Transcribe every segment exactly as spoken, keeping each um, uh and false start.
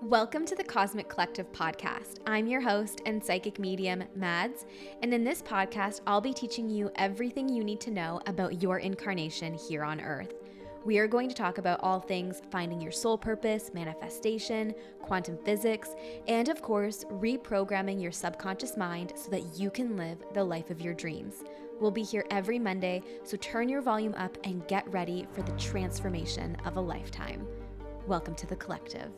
Welcome to the Cosmic Collective podcast. I'm your host and psychic medium, Mads, and in this podcast, I'll be teaching you everything you need to know about your incarnation here on Earth. We are going to talk about all things finding your soul purpose, manifestation, quantum physics, and of course, reprogramming your subconscious mind so that you can live the life of your dreams. We'll be here every Monday, so turn your volume up and get ready for the transformation of a lifetime. Welcome to the collective.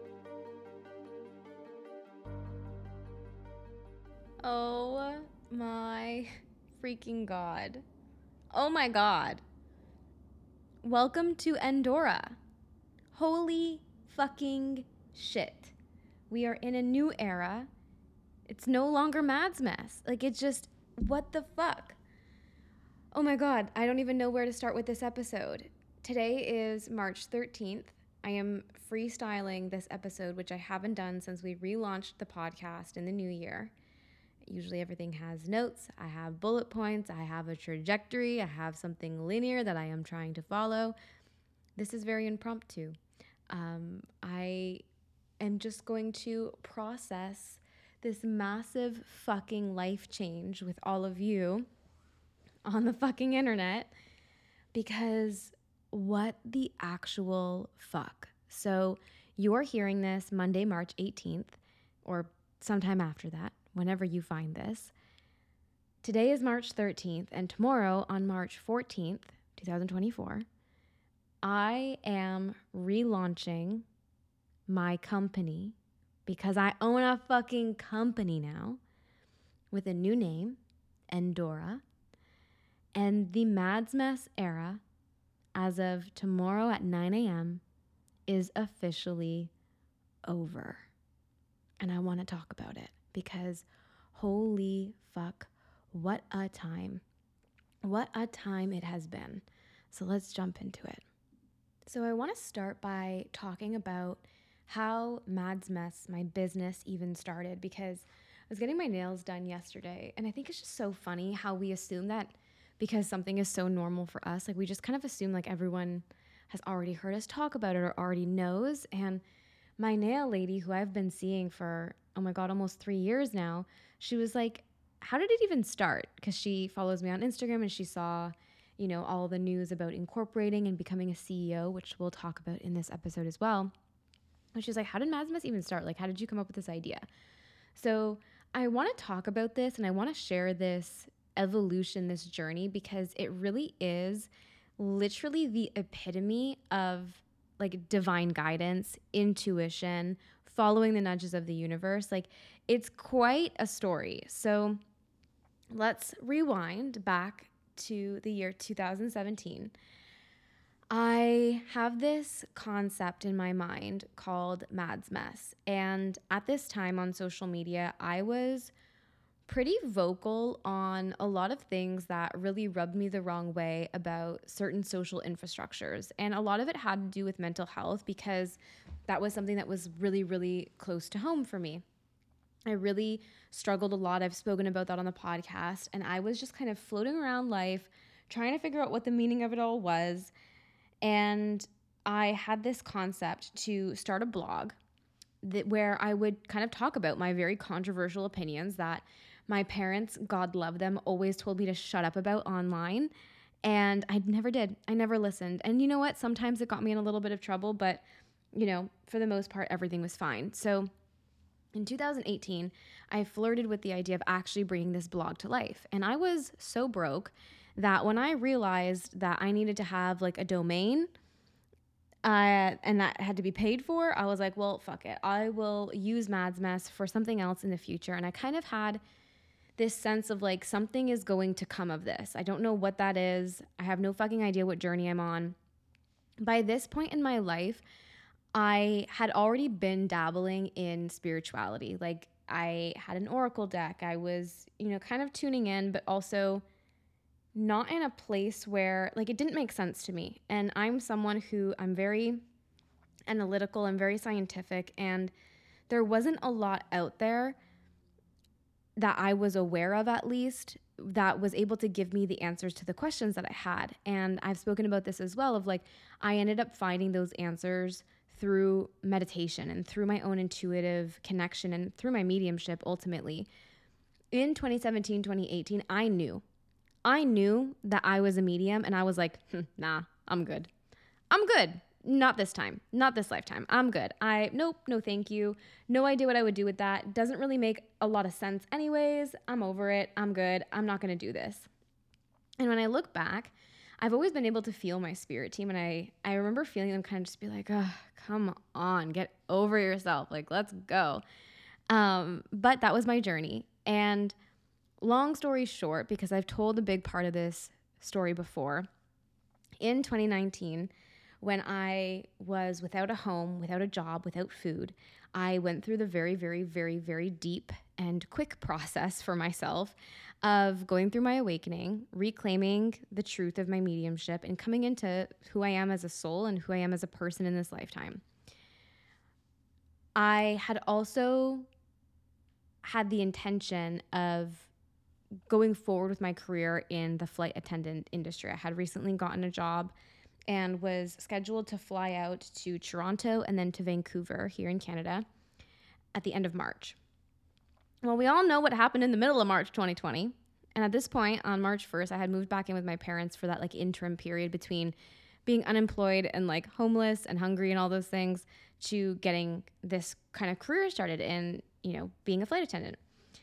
Oh my freaking God. Oh my God. Welcome to Endora. Holy fucking shit. We are in a new era. It's no longer Mads Mess. Like, it's just, what the fuck? Oh my God. I don't even know where to start with this episode. Today is March thirteenth. I am freestyling this episode, which I haven't done since we relaunched the podcast in the new year. Usually everything has notes, I have bullet points, I have a trajectory, I have something linear that I am trying to follow. This is very impromptu. Um, I am just going to process this massive fucking life change with all of you on the fucking internet, because what the actual fuck? So you're hearing this Monday, March eighteenth, or sometime after that, whenever you find this. Today is March thirteenth, and tomorrow on March fourteenth, twenty twenty-four, I am relaunching my company, because I own a fucking company now with a new name, Endora, and the Mads Mess era, as of tomorrow at nine a.m., is officially over. And I want to talk about it. Because holy fuck, what a time. What a time it has been. So let's jump into it. So I want to start by talking about how Mads Mess, my business, even started, because I was getting my nails done yesterday, and I think it's just so funny how we assume that because something is so normal for us, like we just kind of assume like everyone has already heard us talk about it or already knows. And my nail lady, who I've been seeing for, oh my God, almost three years now, she was like, how did it even start? Because she follows me on Instagram and she saw, you know, all the news about incorporating and becoming a C E O, which we'll talk about in this episode as well. And she's like, how did Mads Mess even start? Like, how did you come up with this idea? So I want to talk about this, and I want to share this evolution, this journey, because it really is literally the epitome of like divine guidance, intuition, following the nudges of the universe. Like, it's quite a story. So let's rewind back to the year two thousand seventeen. I have this concept in my mind called Mads Mess. And at this time on social media, I was pretty vocal on a lot of things that really rubbed me the wrong way about certain social infrastructures. And a lot of it had to do with mental health, because that was something that was really, really close to home for me. I really struggled a lot. I've spoken about that on the podcast. And I was just kind of floating around life, trying to figure out what the meaning of it all was. And I had this concept to start a blog that where I would kind of talk about my very controversial opinions that my parents, God love them, always told me to shut up about online. And I never did. I never listened. And you know what? Sometimes it got me in a little bit of trouble, but you know, for the most part, everything was fine. So in two thousand eighteen, I flirted with the idea of actually bringing this blog to life. And I was so broke that when I realized that I needed to have like a domain, Uh, and that had to be paid for, I was like, well, fuck it. I will use Mads Mess for something else in the future. And I kind of had this sense of like, something is going to come of this. I don't know what that is. I have no fucking idea what journey I'm on. By this point in my life, I had already been dabbling in spirituality. Like, I had an oracle deck. I was, you know, kind of tuning in, but also not in a place where, like, it didn't make sense to me. And I'm someone who, I'm very analytical, I'm very scientific, and there wasn't a lot out there that I was aware of, at least, that was able to give me the answers to the questions that I had. And I've spoken about this as well, of like, I ended up finding those answers through meditation and through my own intuitive connection and through my mediumship ultimately. In twenty seventeen, twenty eighteen, I knew. I knew that I was a medium, and I was like, hm, nah, I'm good. I'm good. Not this time. Not this lifetime. I'm good. I, nope, no thank you. No idea what I would do with that. Doesn't really make a lot of sense anyways. I'm over it. I'm good. I'm not going to do this. And when I look back, I've always been able to feel my spirit team. And I, I remember feeling them kind of just be like, oh, come on, get over yourself. Like, let's go. Um, but that was my journey. And long story short, because I've told a big part of this story before, in twenty nineteen, when I was without a home, without a job, without food, I went through the very, very, very, very deep and quick process for myself of going through my awakening, reclaiming the truth of my mediumship, and coming into who I am as a soul and who I am as a person in this lifetime. I had also had the intention of going forward with my career in the flight attendant industry. I had recently gotten a job and was scheduled to fly out to Toronto and then to Vancouver here in Canada at the end of March. Well, we all know what happened in the middle of March twenty twenty. And at this point, on March first, I had moved back in with my parents for that like interim period between being unemployed and like homeless and hungry and all those things to getting this kind of career started in, you know, being a flight attendant.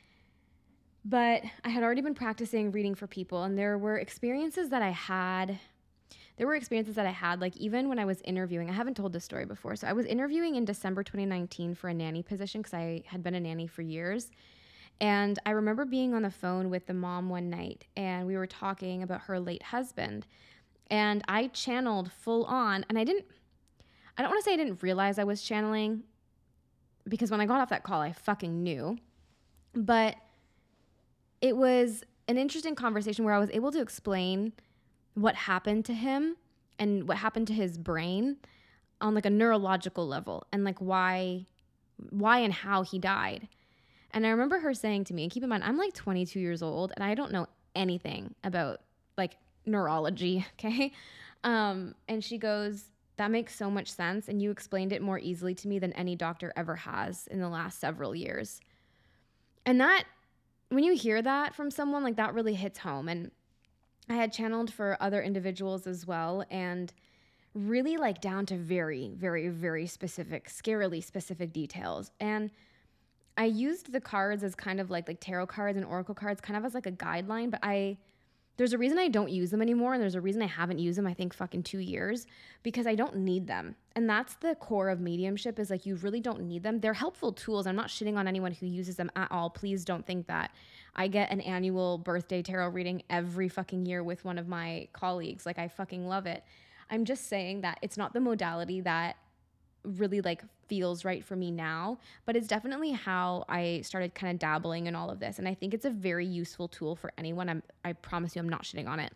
But I had already been practicing reading for people, and there were experiences that I had There were experiences that I had, like even when I was interviewing. I haven't told this story before. So I was interviewing in December twenty nineteen for a nanny position because I had been a nanny for years. And I remember being on the phone with the mom one night, and we were talking about her late husband. And I channeled full on, and I didn't, I don't want to say I didn't realize I was channeling, because when I got off that call, I fucking knew. But it was an interesting conversation where I was able to explain what happened to him and what happened to his brain on like a neurological level, and like why, why and how he died. And I remember her saying to me, and keep in mind, I'm like twenty-two years old and I don't know anything about like neurology. Okay. Um, and she goes, that makes so much sense. And you explained it more easily to me than any doctor ever has in the last several years. And that, when you hear that from someone, like that really hits home. And I had channeled for other individuals as well, and really like down to very, very, very specific, scarily specific details. And I used the cards as kind of like like tarot cards and oracle cards kind of as like a guideline, but I there's a reason I don't use them anymore, and there's a reason I haven't used them, I think fucking two years, because I don't need them. And that's the core of mediumship, is like you really don't need them. They're helpful tools. I'm not shitting on anyone who uses them at all. Please don't think that. I get an annual birthday tarot reading every fucking year with one of my colleagues. Like I fucking love it. I'm just saying that it's not the modality that really like feels right for me now, but it's definitely how I started kind of dabbling in all of this. And I think it's a very useful tool for anyone. I'm, I promise you, I'm not shitting on it.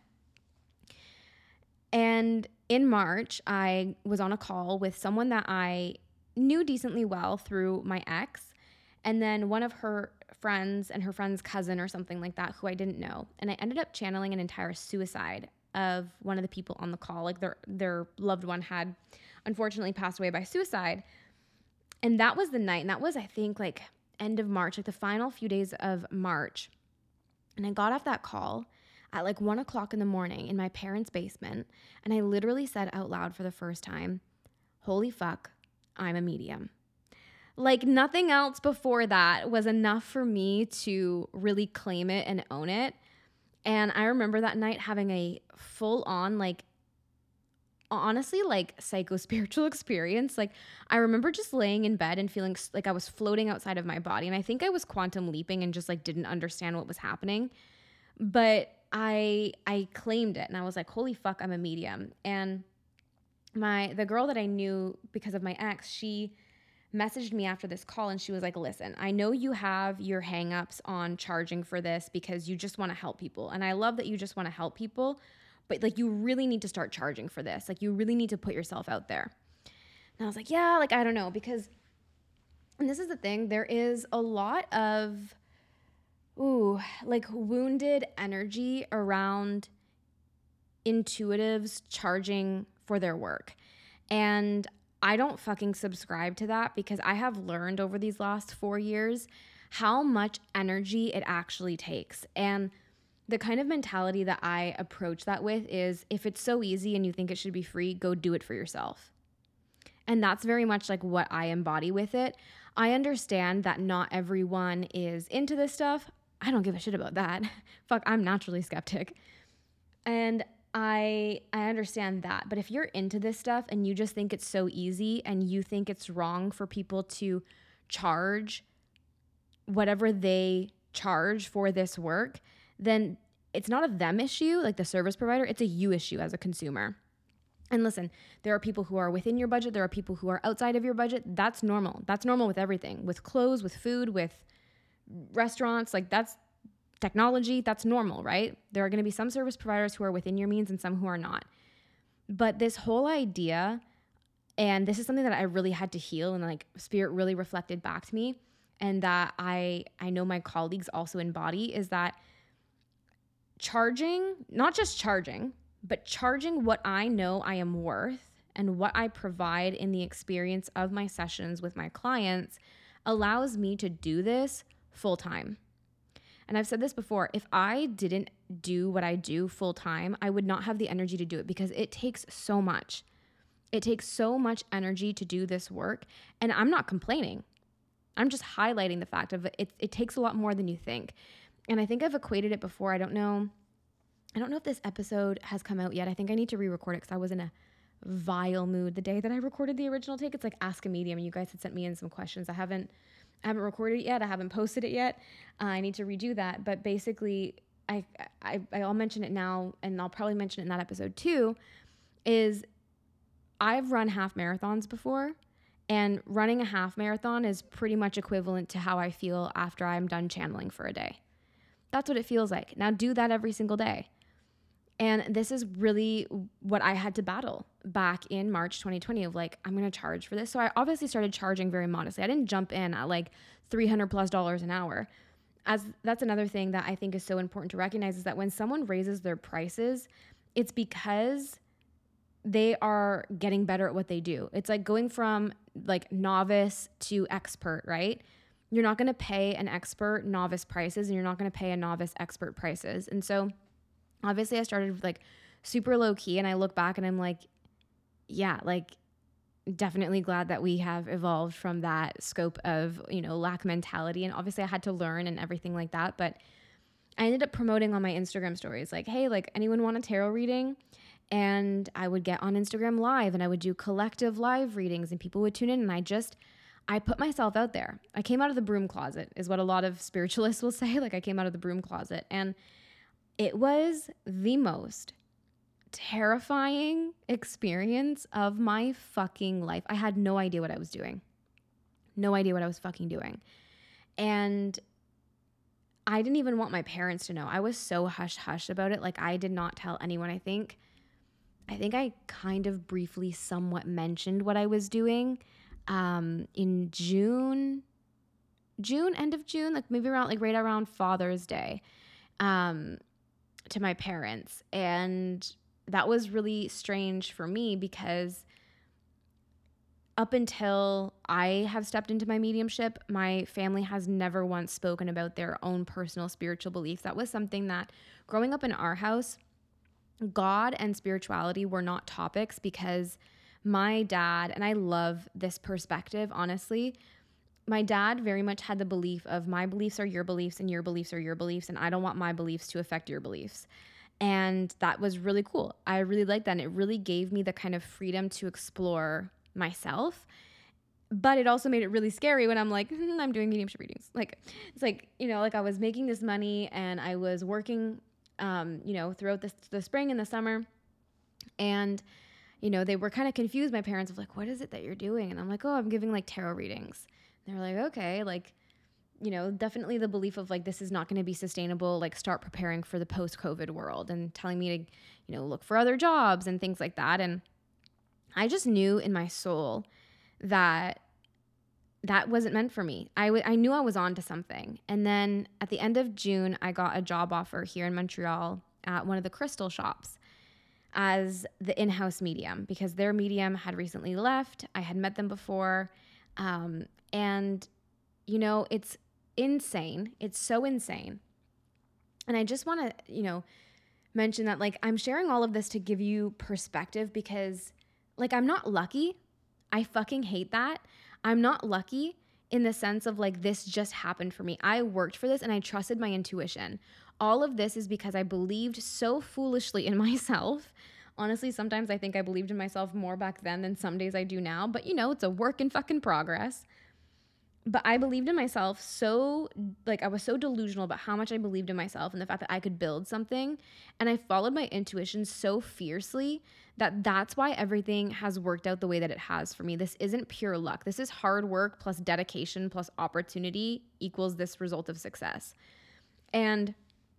And in March, I was on a call with someone that I knew decently well through my ex, and then one of her friends and her friend's cousin or something like that who I didn't know. And I ended up channeling an entire suicide of one of the people on the call. Like their their loved one had unfortunately passed away by suicide. And that was the night. And that was, I think, like end of March, like the final few days of March. And I got off that call at like one o'clock in the morning in my parents' basement. And I literally said out loud for the first time, holy fuck, I'm a medium. Like nothing else before that was enough for me to really claim it and own it. And I remember that night having a full on, like, honestly, like psycho-spiritual experience. Like I remember just laying in bed and feeling like I was floating outside of my body. And I think I was quantum leaping and just like didn't understand what was happening. But I I claimed it, and I was like, holy fuck, I'm a medium. And my the girl that I knew because of my ex, she messaged me after this call, and she was like, listen, I know you have your hangups on charging for this because you just want to help people. And I love that you just want to help people, but like you really need to start charging for this. Like you really need to put yourself out there. And I was like, yeah, like I don't know, because, and this is the thing, there is a lot of, ooh, like wounded energy around intuitives charging for their work. And I don't fucking subscribe to that because I have learned over these last four years how much energy it actually takes. And the kind of mentality that I approach that with is if it's so easy and you think it should be free, go do it for yourself. And that's very much like what I embody with it. I understand that not everyone is into this stuff. I don't give a shit about that. Fuck, I'm naturally skeptic. And I I understand that. But if you're into this stuff and you just think it's so easy and you think it's wrong for people to charge whatever they charge for this work, then it's not a them issue, like the service provider, it's a you issue as a consumer. And listen, there are people who are within your budget. There are people who are outside of your budget. That's normal. That's normal with everything, with clothes, with food, with restaurants. Like that's technology. That's normal, right? There are going to be some service providers who are within your means and some who are not. But this whole idea, and this is something that I really had to heal and like Spirit really reflected back to me, and that I I know my colleagues also embody, is that charging, not just charging, but charging what I know I am worth and what I provide in the experience of my sessions with my clients allows me to do this full time. And I've said this before, if I didn't do what I do full time, I would not have the energy to do it because it takes so much. It takes so much energy to do this work. And I'm not complaining. I'm just highlighting the fact of it, it takes a lot more than you think. And I think I've equated it before. I don't know. I don't know if this episode has come out yet. I think I need to re-record it because I was in a vile mood the day that I recorded the original take. It's like Ask a Medium, and you guys had sent me in some questions. I haven't, I haven't recorded it yet. I haven't posted it yet. Uh, I need to redo that. But basically, I, I I'll mention it now, and I'll probably mention it in that episode too. Is I've run half marathons before, and running a half marathon is pretty much equivalent to how I feel after I'm done channeling for a day. That's what it feels like. Now do that every single day. And this is really what I had to battle back in March twenty twenty of like, I'm going to charge for this. So I obviously started charging very modestly. I didn't jump in at like three hundred plus dollars an hour. As that's another thing that I think is so important to recognize is that when someone raises their prices, it's because they are getting better at what they do. It's like going from like novice to expert, right? You're not going to pay an expert novice prices and you're not going to pay a novice expert prices. And so obviously I started with like super low key, and I look back and I'm like, yeah, like definitely glad that we have evolved from that scope of, you know, lack mentality. And obviously I had to learn and everything like that. But I ended up promoting on my Instagram stories like, hey, like anyone want a tarot reading? And I would get on Instagram live and I would do collective live readings and people would tune in. And I just, I put myself out there. I came out of the broom closet is what a lot of spiritualists will say. Like I came out of the broom closet, and it was the most terrifying experience of my fucking life. I had no idea what I was doing. No idea what I was fucking doing. And I didn't even want my parents to know. I was so hush hush about it. Like I did not tell anyone. I think, I think I kind of briefly somewhat mentioned what I was doing um, in June, June, end of June, like maybe around, like right around Father's Day. Um, to my parents. And that was really strange for me because up until I have stepped into my mediumship, my family has never once spoken about their own personal spiritual beliefs. That was something that growing up in our house, God and spirituality were not topics because my dad, and I love this perspective, honestly, my dad very much had the belief of my beliefs are your beliefs and your beliefs are your beliefs, and I don't want my beliefs to affect your beliefs. And that was really cool. I really liked that. And it really gave me the kind of freedom to explore myself. But it also made it really scary when I'm like, hmm, I'm doing mediumship readings. Like, it's like, you know, like I was making this money and I was working, um, you know, throughout the, the spring and the summer. And, you know, they were kind of confused, my parents, of like, what is it that you're doing? And I'm like, oh, I'm giving like tarot readings. They're like, okay, like, you know, definitely the belief of like, this is not going to be sustainable. Like start preparing for the post-COVID world and telling me to, you know, look for other jobs and things like that. And I just knew in my soul that that wasn't meant for me. I, w- I knew I was on to something. And then at the end of June, I got a job offer here in Montreal at one of the crystal shops. as the in-house medium because their medium had recently left. I had met them before. Um, and, you know, it's insane. It's so insane. And I just want to, you know, mention that, like, I'm sharing all of this to give you perspective because, like, I'm not lucky. I fucking hate that. I'm not lucky in the sense of, like, this just happened for me. I worked for this and I trusted my intuition. All of this is because I believed so foolishly in myself. Honestly, sometimes I think I believed in myself more back then than some days I do now. But, you know, it's a work in fucking progress. But I believed in myself so, like, I was so delusional about how much I believed in myself and the fact that I could build something. And I followed my intuition so fiercely that that's why everything has worked out the way that it has for me. This isn't pure luck. This is hard work plus dedication plus opportunity equals this result of success. And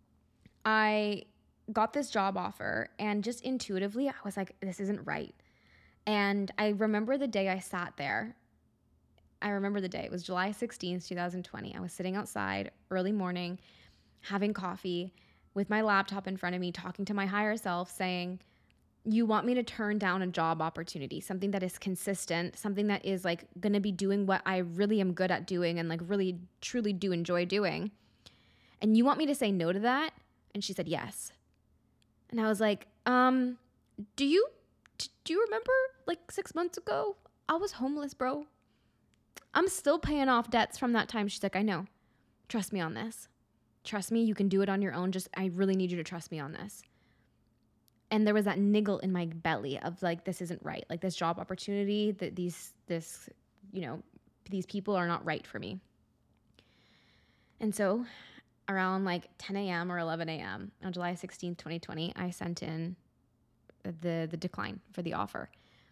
I got this job offer and just intuitively, I was like, this isn't right. And I remember the day I sat there. I remember the day. It was July sixteenth, twenty twenty. I was sitting outside early morning, having coffee with my laptop in front of me, talking to my higher self saying, you want me to turn down a job opportunity, something that is consistent, something that is like going to be doing what I really am good at doing and like really truly do enjoy doing. And you want me to say no to that? And she said, yes. And I was like, um, do you, do you remember like six months ago? I was homeless, bro. I'm still paying off debts from that time. She's like, I know. Trust me on this. Trust me. You can do it on your own. Just, I really need you to trust me on this. And there was that niggle in my belly of like, this isn't right. Like this job opportunity, that these, this, you know, these people are not right for me. And so around like ten a.m. or eleven a.m. on July sixteenth, twenty twenty, I sent in the the decline for the offer.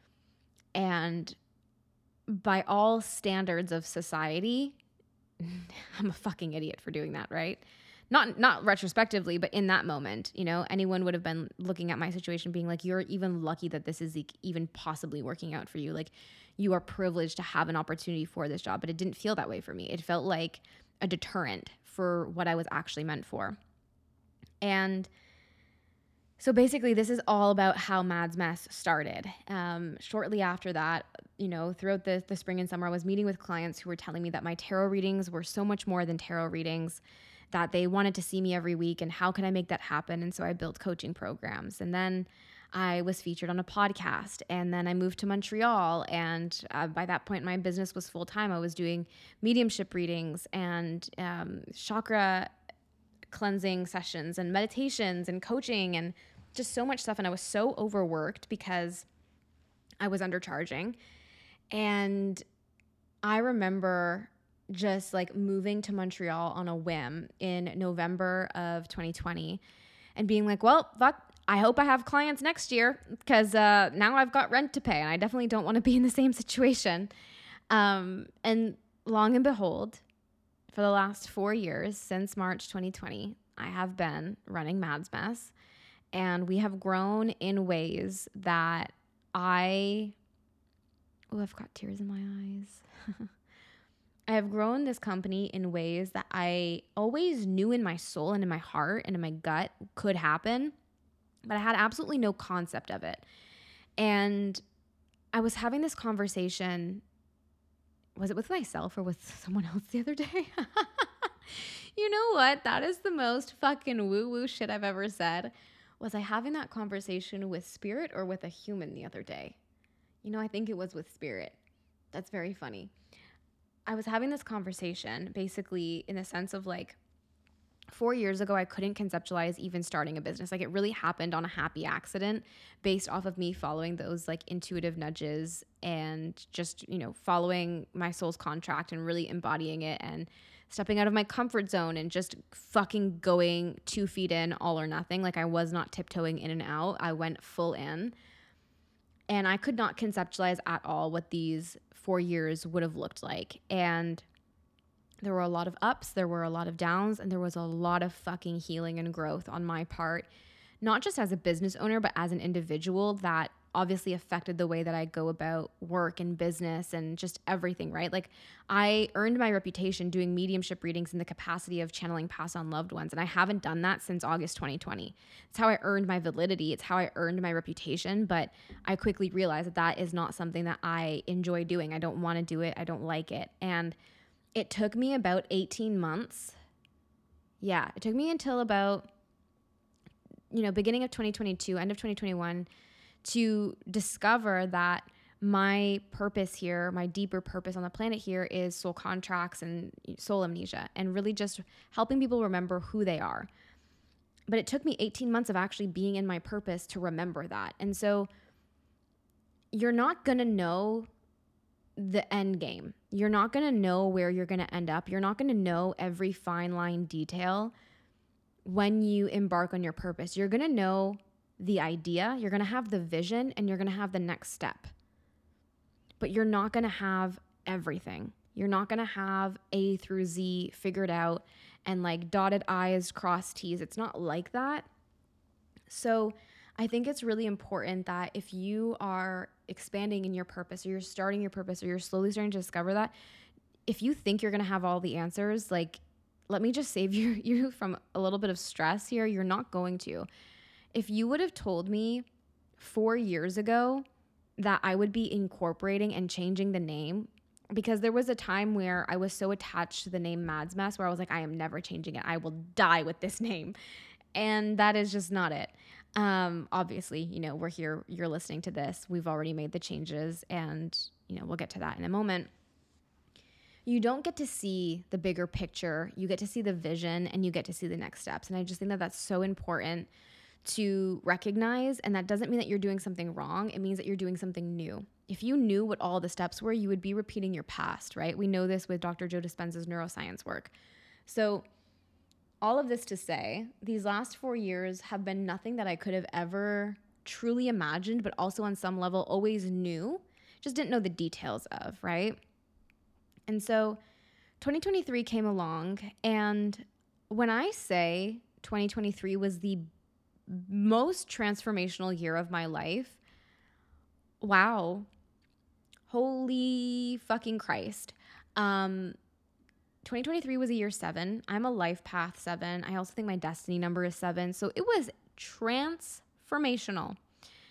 And by all standards of society, I'm a fucking idiot for doing that, right? Not not retrospectively, but in that moment, you know, anyone would have been looking at my situation being like, you're even lucky that this is like even possibly working out for you. Like, you are privileged to have an opportunity for this job. But it didn't feel that way for me. It felt like a deterrent for what I was actually meant for. And so basically, this is all about how Mad's Mess started. Um, shortly after that, you know, throughout the, the spring and summer, I was meeting with clients who were telling me that my tarot readings were so much more than tarot readings, that they wanted to see me every week, and how can I make that happen? And so I built coaching programs. And then I was featured on a podcast, and then I moved to Montreal. And uh, by that point, my business was full-time. I was doing mediumship readings and um, chakra cleansing sessions and meditations and coaching and just so much stuff. And I was so overworked because I was undercharging. And I remember just like moving to Montreal on a whim in November of twenty twenty and being like, well, fuck, I hope I have clients next year because uh, now I've got rent to pay and I definitely don't want to be in the same situation. Um, and long and behold, for the last four years, since March twenty twenty, I have been running Mad's Mess, and we have grown in ways that I, oh, I've got tears in my eyes. I have grown this company in ways that I always knew in my soul and in my heart and in my gut could happen, but I had absolutely no concept of it. And I was having this conversation, was it with myself or with someone else the other day? You know what? That is the most fucking woo-woo shit I've ever said. Was I having that conversation with spirit or with a human the other day? You know, I think it was with spirit. That's very funny. I was having this conversation basically in the sense of like, four years ago, I couldn't conceptualize even starting a business. Like, it really happened on a happy accident based off of me following those like intuitive nudges and just, you know, following my soul's contract and really embodying it and stepping out of my comfort zone and just fucking going two feet in, all or nothing. Like, I was not tiptoeing in and out. I went full in. And I could not conceptualize at all what these four years would have looked like. And there were a lot of ups, there were a lot of downs, and there was a lot of fucking healing and growth on my part, not just as a business owner, but as an individual that obviously affected the way that I go about work and business and just everything, right? Like I earned my reputation doing mediumship readings in the capacity of channeling past on loved ones. And I haven't done that since August twenty twenty. It's how I earned my validity. It's how I earned my reputation. But I quickly realized that that is not something that I enjoy doing. I don't want to do it. I don't like it. And it took me about eighteen months. Yeah, it took me until about, you know, beginning of twenty twenty-two, end of twenty twenty-one, to discover that my purpose here, my deeper purpose on the planet here is soul contracts and soul amnesia, and really just helping people remember who they are. But it took me eighteen months of actually being in my purpose to remember that. And so you're not going to know the end game. You're not going to know where you're going to end up. You're not going to know every fine line detail when you embark on your purpose. You're going to know the idea, you're going to have the vision, and you're going to have the next step. But you're not going to have everything. You're not going to have A through Z figured out and like dotted I's, crossed T's. It's not like that. So I think it's really important that if you are expanding in your purpose, or you're starting your purpose, or you're slowly starting to discover that, if you think you're going to have all the answers, like, let me just save you, you from a little bit of stress here. You're not going to. If you would have told me four years ago that I would be incorporating and changing the name, because there was a time where I was so attached to the name Mads Mess where I was like, I am never changing it. I will die with this name. And that is just not it. Um, obviously, you know, we're here, you're listening to this. We've already made the changes, and, you know, we'll get to that in a moment. You don't get to see the bigger picture. You get to see the vision, and you get to see the next steps. And I just think that that's so important to recognize. And that doesn't mean that you're doing something wrong. It means that you're doing something new. If you knew what all the steps were, you would be repeating your past, right? We know this with Doctor Joe Dispenza's neuroscience work. So all of this to say, these last four years have been nothing that I could have ever truly imagined, but also on some level always knew, just didn't know the details of, right? And so twenty twenty-three came along, and when I say twenty twenty-three was the most transformational year of my life, wow, holy fucking Christ. Um, twenty twenty-three was a year seven. I'm a life path seven. I also think my destiny number is seven. So it was transformational.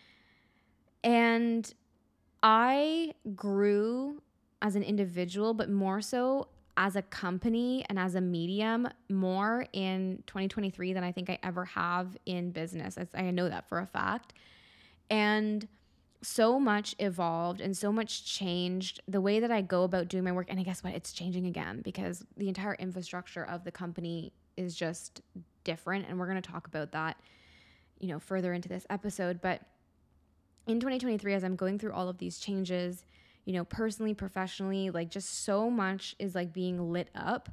And I grew as an individual, but more so as a company and as a medium, more in twenty twenty-three than I think I ever have in business. I know that for a fact. And so much evolved and so much changed the way that I go about doing my work. And I guess what? It's changing again, because the entire infrastructure of the company is just different. And we're going to talk about that, you know, further into this episode. But in twenty twenty-three, as I'm going through all of these changes, you know, personally, professionally, like just so much is like being lit up.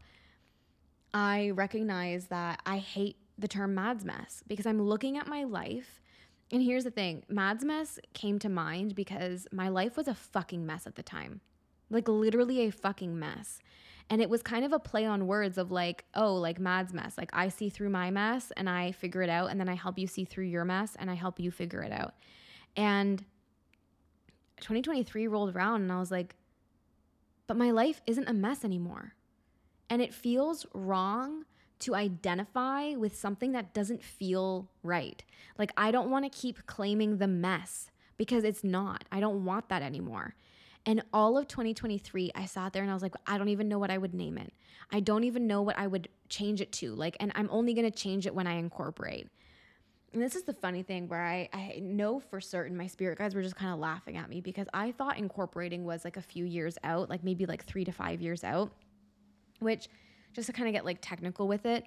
I recognize that I hate the term Mads Mess, because I'm looking at my life. And here's the thing, Mads Mess came to mind because my life was a fucking mess at the time. Like literally a fucking mess. And it was kind of a play on words of like, oh, like Mads Mess. Like I see through my mess and I figure it out. And then I help you see through your mess and I help you figure it out. And twenty twenty-three rolled around and I was like, but my life isn't a mess anymore. And it feels wrong to identify with something that doesn't feel right. Like I don't want to keep claiming the mess, because it's not. I don't want that anymore. And all of twenty twenty-three, I sat there and I was like, I don't even know what I would name it. I don't even know what I would change it to. Like, and I'm only going to change it when I incorporate. And this is the funny thing where I, I know for certain my spirit guides were just kind of laughing at me, because I thought incorporating was like a few years out, like maybe like three to five years out, which, just to kind of get like technical with it,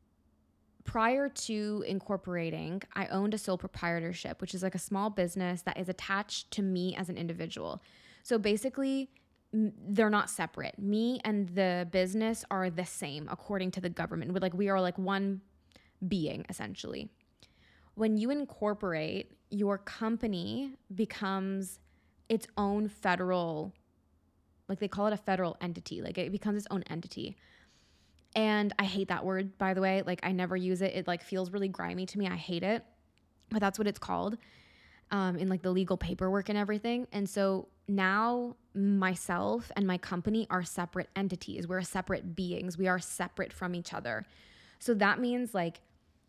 prior to incorporating, I owned a sole proprietorship, which is like a small business that is attached to me as an individual. So basically, they're not separate. Me and the business are the same according to the government. We're like, we are like one being essentially. When you incorporate, your company becomes its own federal, like they call it a federal entity. Like it becomes its own entity. And I hate that word, by the way. Like I never use it. It like feels really grimy to me. I hate it, but that's what it's called. um, in like the legal paperwork and everything. And so now myself and my company are separate entities. We're separate beings. We are separate from each other. So that means like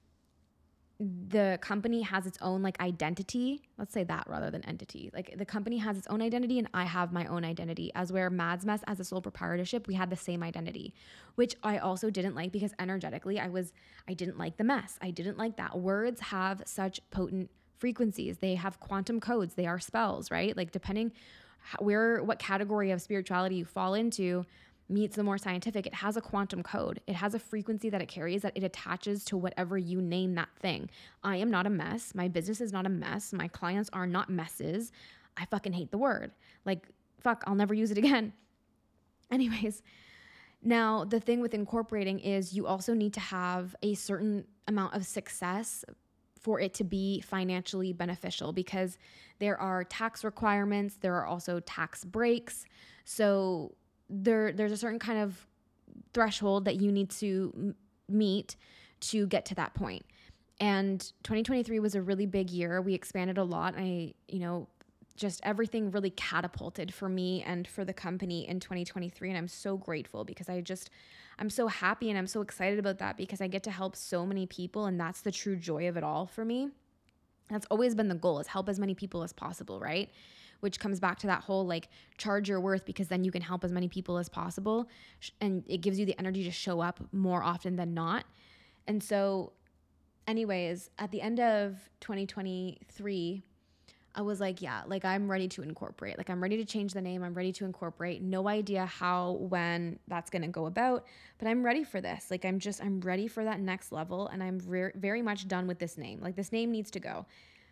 the company has its own like identity. Let's say that rather than entity. Like the company has its own identity and I have my own identity. As where Mads Mess as a sole proprietorship, we had the same identity, which I also didn't like because energetically I was, I didn't like the mess. I didn't like that. Words have such potent frequencies. They have quantum codes. They are spells, right? Like depending where, what category of spirituality you fall into, meets the more scientific, it has a quantum code. It has a frequency that it carries that it attaches to whatever you name that thing. I am not a mess. My business is not a mess. My clients are not messes. I fucking hate the word. Like, fuck, I'll never use it again. Anyways, now the thing with incorporating is you also need to have a certain amount of success for it to be financially beneficial because there are tax requirements. There are also tax breaks. So There, there's a certain kind of threshold that you need to m- meet to get to that point. And twenty twenty-three was a really big year. We expanded a lot. I, you know, just everything really catapulted for me and for the company in twenty twenty-three. And I'm so grateful because I just, I'm so happy and I'm so excited about that because I get to help so many people. And that's the true joy of it all for me. That's always been the goal, is help as many people as possible, right? Which comes back to that whole like charge your worth, because then you can help as many people as possible. And it gives you the energy to show up more often than not. And so anyways, at the end of twenty twenty-three, I was like, yeah, like I'm ready to incorporate. Like I'm ready to change the name. I'm ready to incorporate. No idea how, when that's going to go about, but I'm ready for this. Like I'm just, I'm ready for that next level. And I'm re- very much done with this name. Like this name needs to go.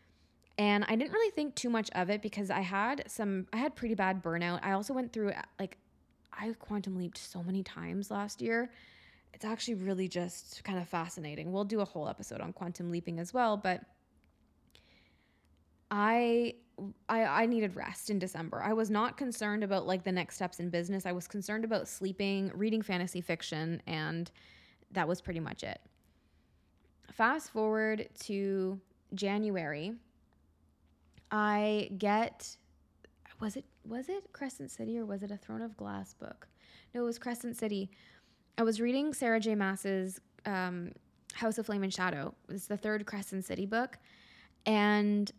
And I didn't really think too much of it because I had some, I had pretty bad burnout. I also went through like, I quantum leaped so many times last year. It's actually really just kind of fascinating. We'll do a whole episode on quantum leaping as well, but I, I I needed rest in December. I was not concerned about like the next steps in business. I was concerned about sleeping, reading fantasy fiction, and that was pretty much it. Fast forward to January, I get, was it was it Crescent City or was it a Throne of Glass book? No, it was Crescent City. I was reading Sarah J. Maas's um, House of Flame and Shadow. It's the third Crescent City book, and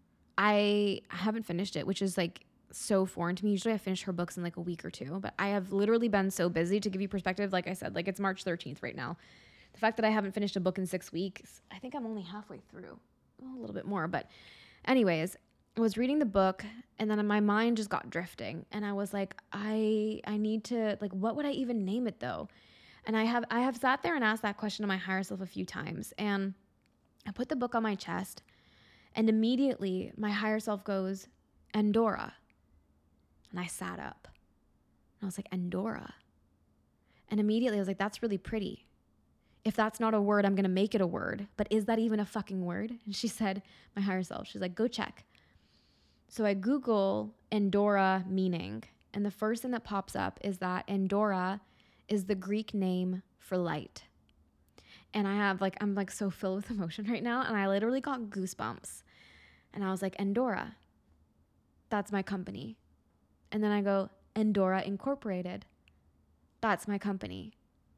I haven't finished it, which is like so foreign to me. Usually I finish her books in like a week or two, but I have literally been so busy. To give you perspective, like I said, like it's March thirteenth right now. The fact that I haven't finished a book in six weeks, I think I'm only halfway through, a little bit more. But anyways, I was reading the book and then my mind just got drifting. And I was like, I I need to, like, what would I even name it though? And I have I have sat there and asked that question to my higher self a few times. And I put the book on my chest. And immediately my higher self goes, Endora. And I sat up. And I was like, Endora. And immediately I was like, that's really pretty. If that's not a word, I'm going to make it a word. But is that even a fucking word? And she said, my higher self, she's like, go check. So I Google Endora meaning. And the first thing that pops up is that Endora is the Greek name for light. And I have like, I'm like so filled with emotion right now. And I literally got goosebumps. And I was like, Endora, that's my company. And then I go, Endora Incorporated, that's my company.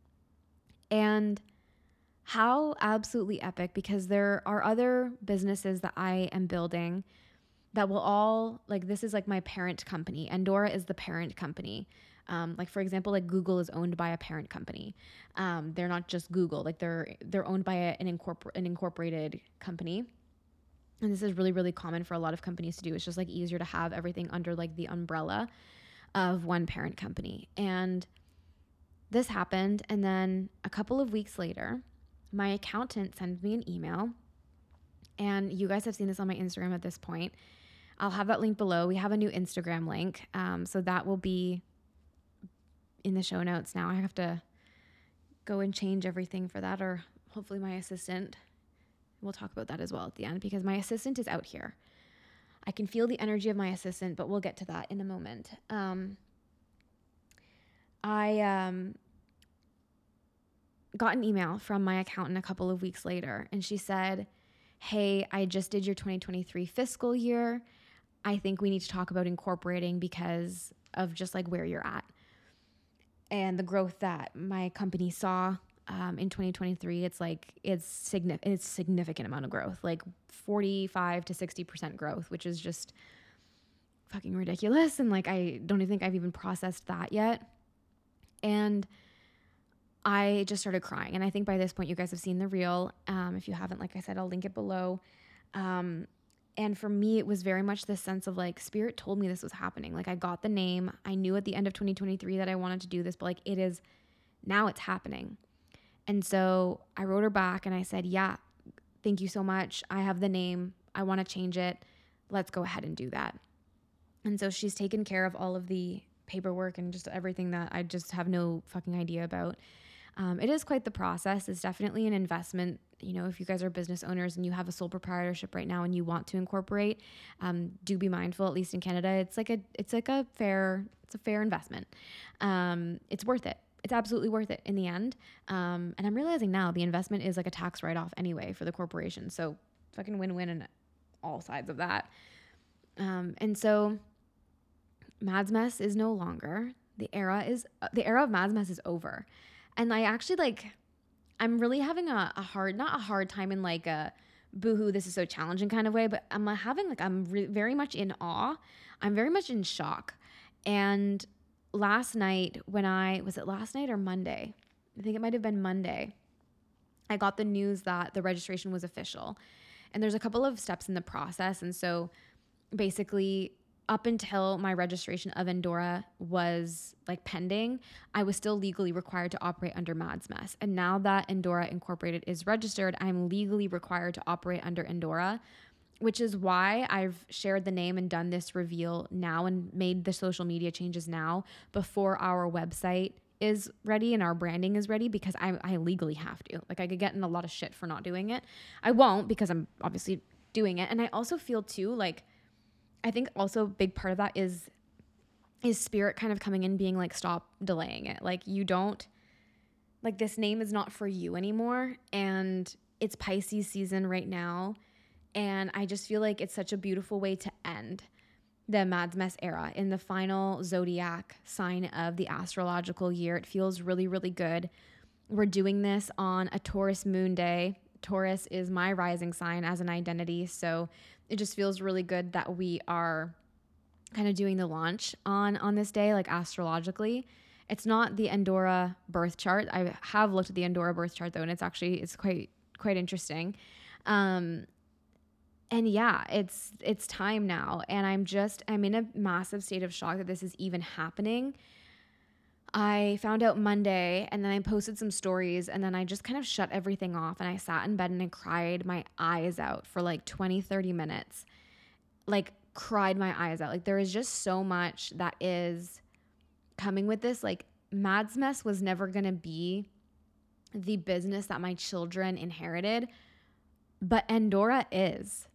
And how absolutely epic, because there are other businesses that I am building that will all, like, this is like my parent company. Endora is the parent company. Um, like for example, like Google is owned by a parent company. Um, they're not just Google, like they're they're owned by a, an, incorpor- an incorporated company. And this is really, really common for a lot of companies to do. It's just like easier to have everything under like the umbrella of one parent company. And this happened. And then a couple of weeks later, my accountant sent me an email. And you guys have seen this on my Instagram at this point. I'll have that link below. We have a new Instagram link. Um, so that will be in the show notes now. I have to go and change everything for that, or hopefully my assistant, we'll talk about that as well at the end, because my assistant is out here. I can feel the energy of my assistant, but we'll get to that in a moment. Um, I um, got an email from my accountant a couple of weeks later, and she said, hey, I just did your twenty twenty-three fiscal year. I think we need to talk about incorporating because of just like where you're at and the growth that my company saw um, in twenty twenty-three. It's like, it's significant, it's significant amount of growth, like forty-five to sixty percent growth, which is just fucking ridiculous. And like, I don't even think I've even processed that yet. And I just started crying. And I think by this point, you guys have seen the reel. Um, if you haven't, like I said, I'll link it below. Um, and for me, it was very much this sense of like, Spirit told me this was happening. Like I got the name. I knew at the end of twenty twenty-three that I wanted to do this, but like it is, now it's happening. And so I wrote her back and I said, yeah, thank you so much. I have the name. I want to change it. Let's go ahead and do that. And so she's taken care of all of the paperwork and just everything that I just have no fucking idea about. Um, it is quite the process. It's definitely an investment. You know, if you guys are business owners and you have a sole proprietorship right now and you want to incorporate, um, do be mindful, at least in Canada, it's like a, it's like a fair, it's a fair investment. Um, it's worth it. It's absolutely worth it in the end. Um, and I'm realizing now the investment is like a tax write-off anyway for the corporation. So fucking win-win in all sides of that. Um, and so Mads Mess is no longer. The era is, uh, the era of Mads Mess is over. And I actually like, I'm really having a, a hard, not a hard time in like a boohoo, this is so challenging kind of way, but I'm having like, I'm re- very much in awe. I'm very much in shock. And last night when I, was it last night or Monday? I think it might've been Monday. I got the news that the registration was official. And there's a couple of steps in the process. And so basically, up until my registration of Endora was like pending, I was still legally required to operate under Mads Mess. And now that Endora Incorporated is registered, I'm legally required to operate under Endora, which is why I've shared the name and done this reveal now and made the social media changes now before our website is ready and our branding is ready, because I, I legally have to. Like I could get in a lot of shit for not doing it. I won't, because I'm obviously doing it. And I also feel too, like, I think also a big part of that is is Spirit kind of coming in being like, stop delaying it. Like you don't, like this name is not for you anymore. And it's Pisces season right now. And I just feel like it's such a beautiful way to end the Mads Mess era in the final zodiac sign of the astrological year. It feels really, really good. We're doing this on a Taurus moon day. Taurus is my rising sign as an identity. So it just feels really good that we are kind of doing the launch on, on this day, like astrologically. It's not the Endora birth chart. I have looked at the Endora birth chart though, and it's actually, it's quite, quite interesting. Um, and yeah, it's, it's time now. And I'm just, I'm in a massive state of shock that this is even happening. I found out Monday and then I posted some stories and then I just kind of shut everything off and I sat in bed and I cried my eyes out for like twenty, thirty minutes. Like cried my eyes out. Like there is just so much that is coming with this. Like Mads Mess was never going to be the business that my children inherited, but Endora is.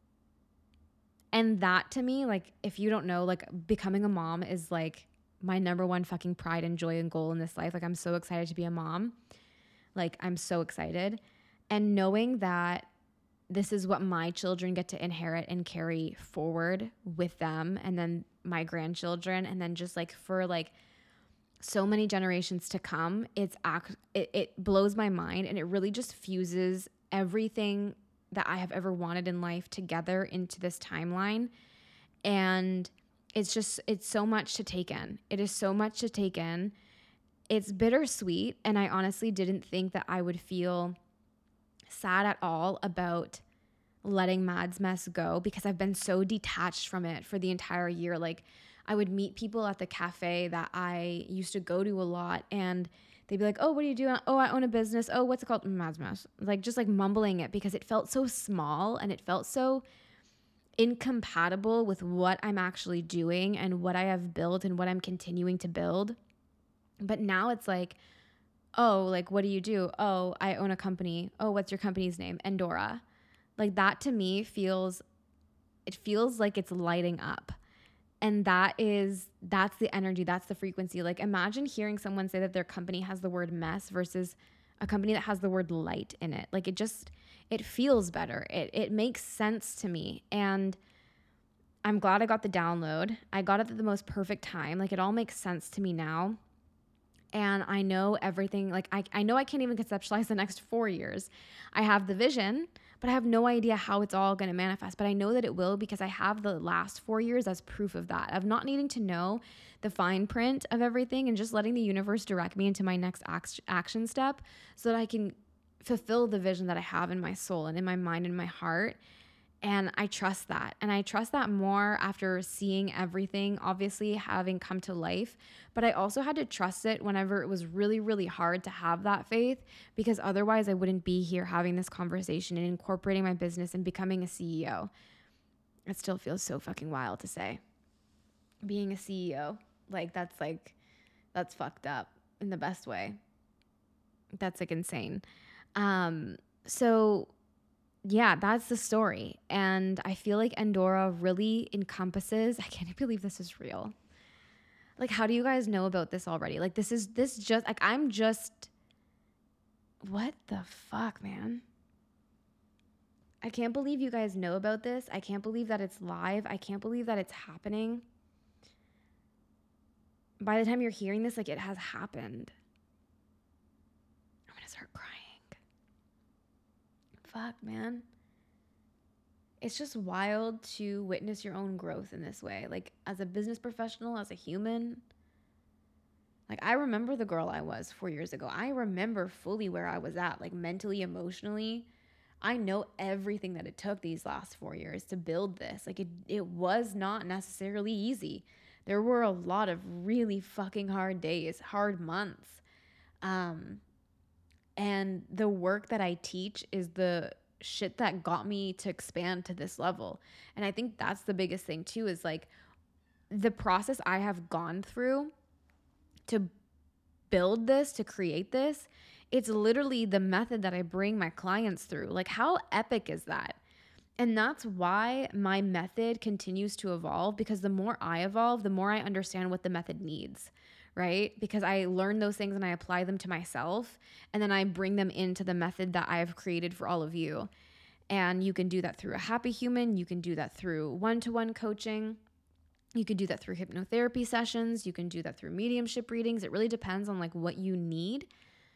And that to me, like if you don't know, like becoming a mom is like my number one fucking pride and joy and goal in this life. Like I'm so excited to be a mom. Like I'm so excited. And knowing that this is what my children get to inherit and carry forward with them, and then my grandchildren, and then just like for like so many generations to come, it's act it, it blows my mind, and it really just fuses everything that I have ever wanted in life together into this timeline. And it's just, it's so much to take in. It is so much to take in. It's bittersweet. And I honestly didn't think that I would feel sad at all about letting Mads Mess go, because I've been so detached from it for the entire year. Like I would meet people at the cafe that I used to go to a lot, and they'd be like, oh, what do you do? Oh, I own a business. Oh, what's it called? Mads Mess. Like just like mumbling it, because it felt so small and it felt so incompatible with what I'm actually doing and what I have built and what I'm continuing to build. But now it's like, oh, like, what do you do? Oh, I own a company. Oh, what's your company's name? Endora. Like that to me feels, it feels like it's lighting up. And that is, that's the energy. That's the frequency. Like imagine hearing someone say that their company has the word mess versus a company that has the word light in it. Like it just, it feels better. It it makes sense to me. And I'm glad I got the download. I got it at the most perfect time. Like, it all makes sense to me now. And I know everything. Like, I, I know I can't even conceptualize the next four years. I have the vision, but I have no idea how it's all going to manifest. But I know that it will, because I have the last four years as proof of that, of not needing to know the fine print of everything and just letting the universe direct me into my next act- action step so that I can fulfill the vision that I have in my soul and in my mind and my heart. And I trust that. And I trust that more after seeing everything, obviously having come to life. But I also had to trust it whenever it was really, really hard to have that faith, because otherwise I wouldn't be here having this conversation and incorporating my business and becoming a C E O. It still feels so fucking wild to say. Being a C E O, like that's like, that's fucked up in the best way. That's like insane. Um, so yeah, that's the story. And I feel like Endora really encompasses, I can't believe this is real. Like, how do you guys know about this already? Like, this is, this just, like, I'm just, what the fuck, man? I can't believe you guys know about this. I can't believe that it's live. I can't believe that it's happening. By the time you're hearing this, like, it has happened. I'm gonna start crying. Fuck, man. It's just wild to witness your own growth in this way. Like, as a business professional, as a human. Like, I remember the girl I was four years ago. I remember fully where I was at, like, mentally, emotionally. I know everything that it took these last four years to build this. Like, it, it was not necessarily easy. There were a lot of really fucking hard days, hard months. Um, and the work that I teach is the shit that got me to expand to this level. And I think that's the biggest thing too, is like the process I have gone through to build this, to create this. It's literally the method that I bring my clients through. Like, how epic is that? And that's why my method continues to evolve, because the more I evolve, the more I understand what the method needs, right? Because I learn those things and I apply them to myself, and then I bring them into the method that I have created for all of you. And you can do that through a happy human. You can do that through one-to-one coaching. You could do that through hypnotherapy sessions. You can do that through mediumship readings. It really depends on like what you need.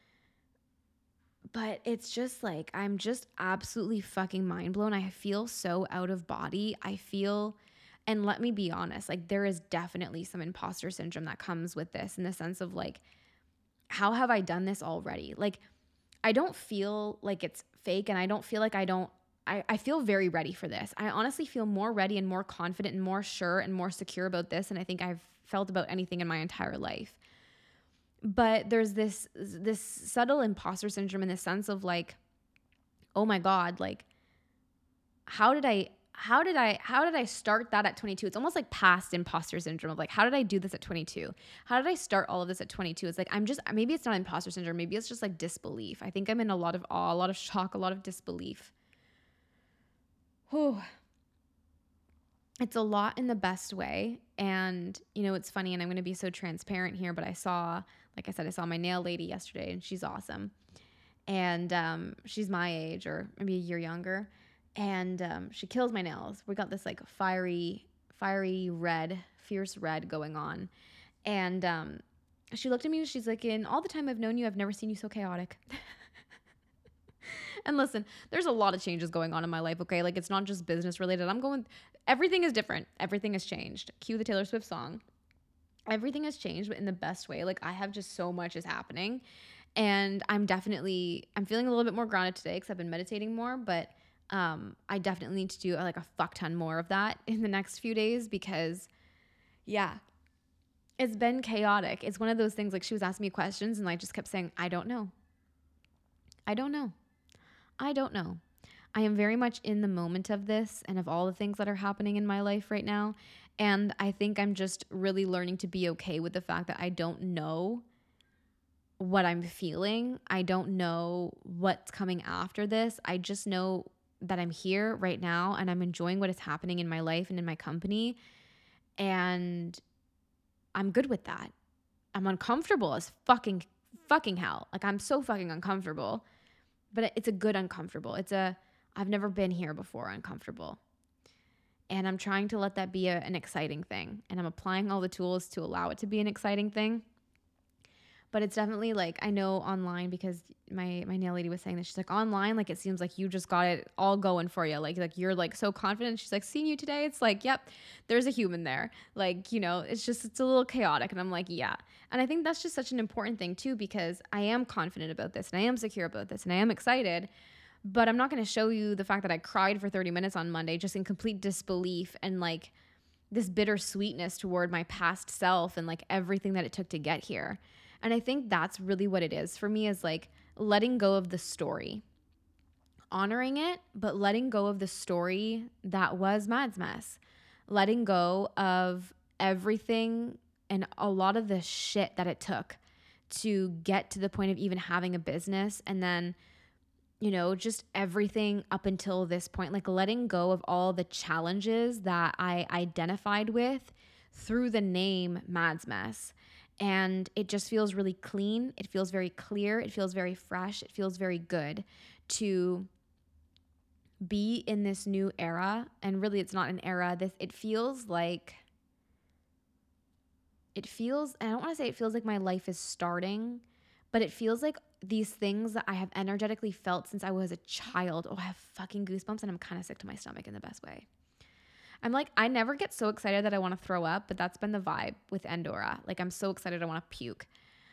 But it's just like, I'm just absolutely fucking mind blown. I feel so out of body. I feel, and let me be honest, like there is definitely some imposter syndrome that comes with this, in the sense of like, how have I done this already? Like, I don't feel like it's fake, and I don't feel like I don't, I, I feel very ready for this. I honestly feel more ready and more confident and more sure and more secure about this than I think I've felt about anything in my entire life. But there's this this subtle imposter syndrome, in the sense of like, oh my God, like how did I how did I how did I start that at twenty-two? It's almost like past imposter syndrome of like, how did I do this at twenty-two? How did I start all of this at twenty-two? It's like, I'm just, maybe it's not imposter syndrome, maybe it's just like disbelief. I think I'm in a lot of awe, a lot of shock, a lot of disbelief. Whew. It's a lot in the best way. And, you know, it's funny, and I'm going to be so transparent here, but I saw, like I said, I saw my nail lady yesterday, and she's awesome. And um, she's my age, or maybe a year younger. And um, she kills my nails. We got this like fiery, fiery red, fierce red going on. And um, she looked at me and she's like, in all the time I've known you, I've never seen you so chaotic. And listen, there's a lot of changes going on in my life, okay? Like, it's not just business related. I'm going, everything is different. Everything has changed. Cue the Taylor Swift song. Everything has changed, but in the best way. Like, I have just so much is happening. And I'm definitely, I'm feeling a little bit more grounded today because I've been meditating more, but um, I definitely need to do like a fuck ton more of that in the next few days, because yeah, it's been chaotic. It's one of those things, like she was asking me questions and I just kept saying, I don't know. I don't know. I don't know. I am very much in the moment of this and of all the things that are happening in my life right now. And I think I'm just really learning to be okay with the fact that I don't know what I'm feeling. I don't know what's coming after this. I just know that I'm here right now and I'm enjoying what is happening in my life and in my company. And I'm good with that. I'm uncomfortable as fucking, fucking hell. Like, I'm so fucking uncomfortable. but it's a good uncomfortable. It's a, I've never been here before uncomfortable. And I'm trying to let that be a, an exciting thing. And I'm applying all the tools to allow it to be an exciting thing. But it's definitely like, I know online, because my, my nail lady was saying that she's like, online, like, it seems like you just got it all going for you. Like, like you're like so confident. She's like, seeing you today, it's like, yep, there's a human there. Like, you know, it's just, it's a little chaotic. And I'm like, yeah. And I think that's just such an important thing too, because I am confident about this and I am secure about this and I am excited, but I'm not going to show you the fact that I cried for thirty minutes on Monday just in complete disbelief and like this bittersweetness toward my past self and like everything that it took to get here. And I think that's really what it is for me, is like letting go of the story, honoring it, but letting go of the story that was Mads Mess, letting go of everything and a lot of the shit that it took to get to the point of even having a business. And then, you know, just everything up until this point, like letting go of all the challenges that I identified with through the name Mads Mess. And it just feels really clean. It feels very clear. It feels very fresh. It feels very good to be in this new era. And really, it's not an era. This, it feels like, it feels, I don't want to say it feels like my life is starting, but it feels like these things that I have energetically felt since I was a child. Oh, I have fucking goosebumps and I'm kind of sick to my stomach in the best way. I'm like, I never get so excited that I want to throw up, but that's been the vibe with Endora. Like, I'm so excited I want to puke.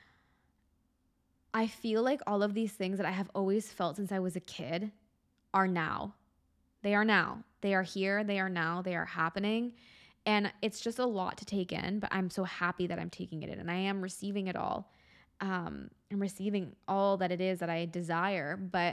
I feel like all of these things that I have always felt since I was a kid are now. They are now. They are here. They are now. They are happening. And it's just a lot to take in, but I'm so happy that I'm taking it in and I am receiving it all. Um, I'm receiving all that it is that I desire, but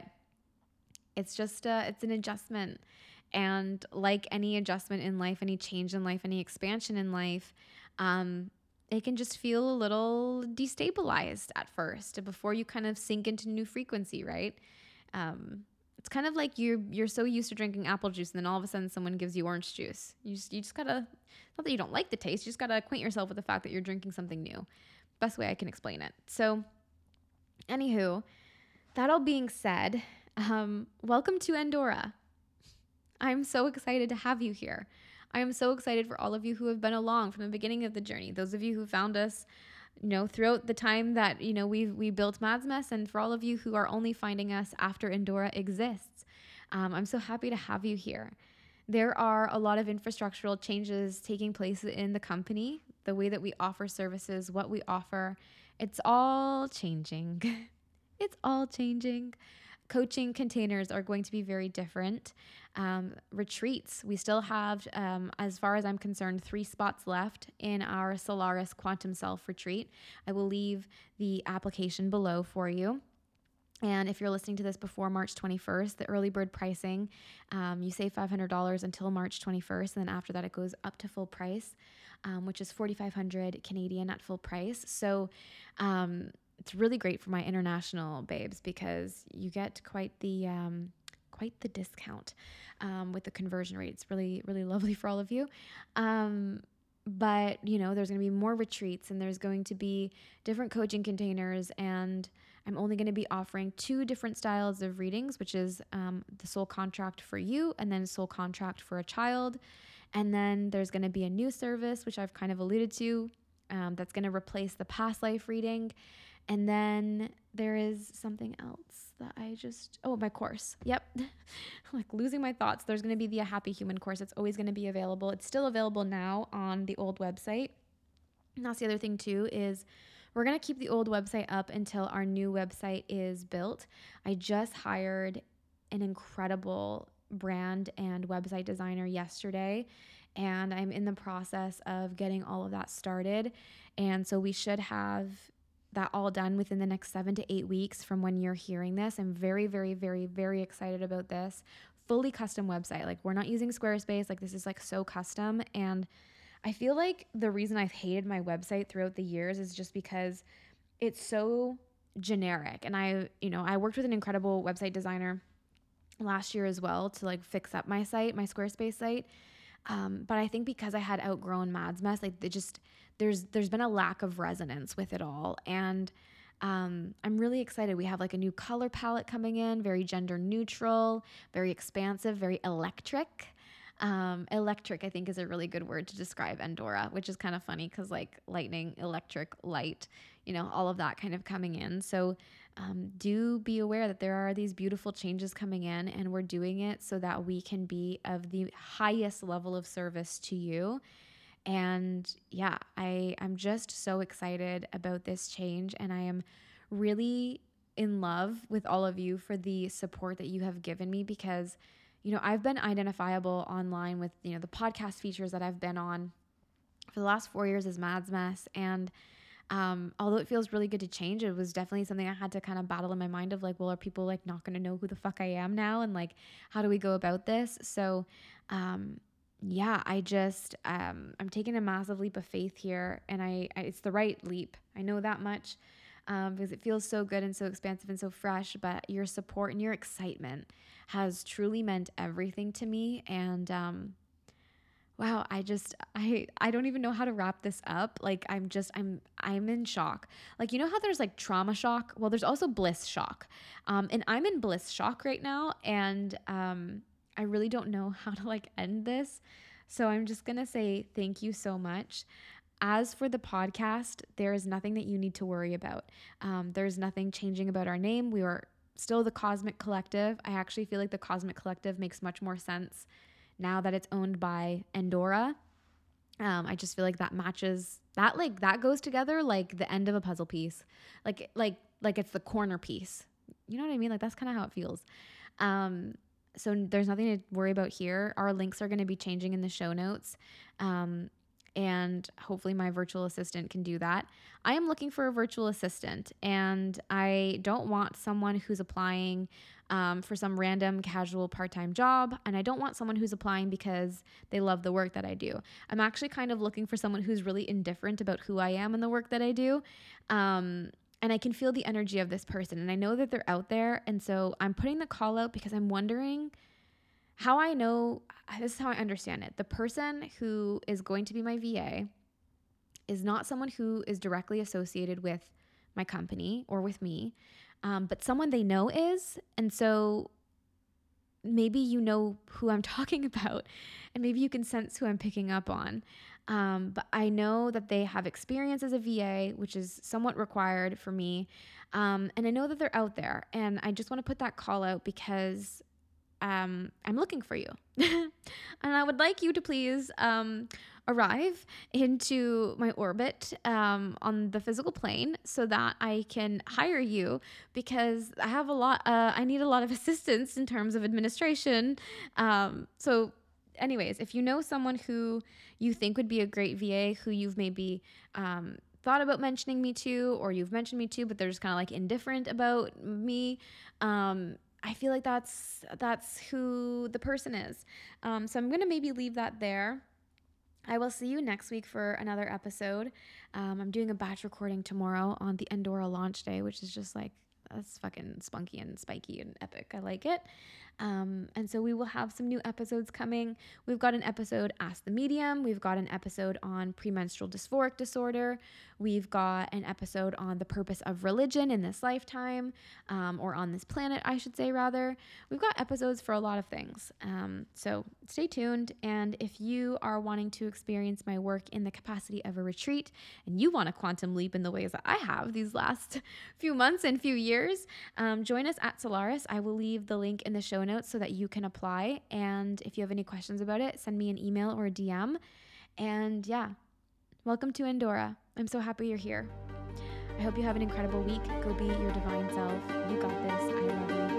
it's just, uh, it's an adjustment. And like any adjustment in life, any change in life, any expansion in life, um, it can just feel a little destabilized at first before you kind of sink into new frequency, right? Um, it's kind of like you're you're so used to drinking apple juice, and then all of a sudden someone gives you orange juice. You just you just gotta, not that you don't like the taste, you just gotta acquaint yourself with the fact that you're drinking something new. Best way I can explain it. So, anywho, that all being said, um, welcome to Endora. I'm so excited to have you here. I am so excited for all of you who have been along from the beginning of the journey. Those of you who found us, you know, throughout the time that, you know, we we built Mads Mess, and for all of you who are only finding us after Endora exists. Um, I'm so happy to have you here. There are a lot of infrastructural changes taking place in the company, the way that we offer services, what we offer. It's all changing. It's all changing. Coaching containers are going to be very different. Um, retreats, we still have, um, as far as I'm concerned, three spots left in our Solaris Quantum Self retreat. I will leave the application below for you. And if you're listening to this before March twenty-first, the early bird pricing, um, you save five hundred dollars until March twenty-first. And then after that, it goes up to full price, um, which is forty-five hundred Canadian at full price. So, um, it's really great for my international babes because you get quite the um, quite the discount um, with the conversion rate. It's really, really lovely for all of you. Um, but, you know, there's going to be more retreats and there's going to be different coaching containers, and I'm only going to be offering two different styles of readings, which is um, the soul contract for you and then soul contract for a child. And then there's going to be a new service, which I've kind of alluded to, um, that's going to replace the past life reading. And then there is something else that I just, oh, my course. Yep. Like losing my thoughts. There's going to be the A Happy Human course. It's always going to be available. It's still available now on the old website. And that's the other thing too, is we're going to keep the old website up until our new website is built. I just hired an incredible brand and website designer yesterday, and I'm in the process of getting all of that started. And so we should have that all done within the next seven to eight weeks from when you're hearing this. I'm very, very, very, very excited about this. Fully custom website. Like, we're not using Squarespace. Like, this is like so custom. And I feel like the reason I've hated my website throughout the years is just because it's so generic. And I, you know, I worked with an incredible website designer last year as well to like fix up my site, my Squarespace site. Um, but I think because I had outgrown Mads Mess, like they just, there's, there's been a lack of resonance with it all. And Um, I'm really excited. We have like a new color palette coming in, very gender neutral, very expansive, very electric. Um, electric, I think, is a really good word to describe Endora, which is kind of funny because like lightning, electric, light, you know, all of that kind of coming in. So um, do be aware that there are these beautiful changes coming in, and we're doing it so that we can be of the highest level of service to you. And yeah, I, I'm just so excited about this change, and I am really in love with all of you for the support that you have given me, because you know, I've been identifiable online with, you know, the podcast features that I've been on for the last four years as Mads Mess. And um, although it feels really good to change, it was definitely something I had to kind of battle in my mind of like, well, are people like not going to know who the fuck I am now? And like, how do we go about this? So, um, yeah, I just, um, I'm taking a massive leap of faith here, and I, I it's the right leap. I know that much. Um, because it feels so good and so expansive and so fresh, but your support and your excitement has truly meant everything to me. And um, wow, I just, I, I don't even know how to wrap this up. Like, I'm just, I'm, I'm in shock. Like, you know how there's like trauma shock? Well, there's also bliss shock. Um, and I'm in bliss shock right now. And um, I really don't know how to like end this. So I'm just going to say thank you so much. As for the podcast, there is nothing that you need to worry about. Um, there's nothing changing about our name. We are still the Cosmic Collective. I actually feel like the Cosmic Collective makes much more sense now that it's owned by Endora. Um, I just feel like that matches that, like that goes together like the end of a puzzle piece, like like like it's the corner piece. You know what I mean? Like that's kind of how it feels. Um, so there's nothing to worry about here. Our links are going to be changing in the show notes. Um, And hopefully my virtual assistant can do that. I am looking for a virtual assistant, and I don't want someone who's applying um, for some random casual part-time job. And I don't want someone who's applying because they love the work that I do. I'm actually kind of looking for someone who's really indifferent about who I am and the work that I do. Um, and I can feel the energy of this person, and I know that they're out there. And so I'm putting the call out because I'm wondering how I know, this is how I understand it. The person who is going to be my V A is not someone who is directly associated with my company or with me, um, but someone they know is. And so maybe you know who I'm talking about, and maybe you can sense who I'm picking up on. Um, but I know that they have experience as a V A, which is somewhat required for me. Um, and I know that they're out there, and I just want to put that call out because Um, I'm looking for you. And I would like you to please um, arrive into my orbit um, on the physical plane so that I can hire you, because I have a lot, uh, I need a lot of assistance in terms of administration. Um, so anyways, if you know someone who you think would be a great V A, who you've maybe um, thought about mentioning me to, or you've mentioned me to, but they're just kind of like indifferent about me, um, I feel like that's that's who the person is. Um, so I'm going to maybe leave that there. I will see you next week for another episode. Um, I'm doing a batch recording tomorrow on the Endora launch day, which is just like, that's fucking spunky and spiky and epic. I like it. Um, and so we will have some new episodes coming. We've got an episode, Ask the Medium. We've got an episode on premenstrual dysphoric disorder. We've got an episode on the purpose of religion in this lifetime, um, or on this planet, I should say, rather. We've got episodes for a lot of things. Um, so stay tuned. And if you are wanting to experience my work in the capacity of a retreat, and you want a quantum leap in the ways that I have these last few months and few years, um, join us at Solaris. I will leave the link in the show notes so that you can apply. And if you have any questions about it, send me an email or a D M. And yeah, welcome to Endora. I'm so happy you're here. I hope you have an incredible week. Go be your divine self. You got this. I love you.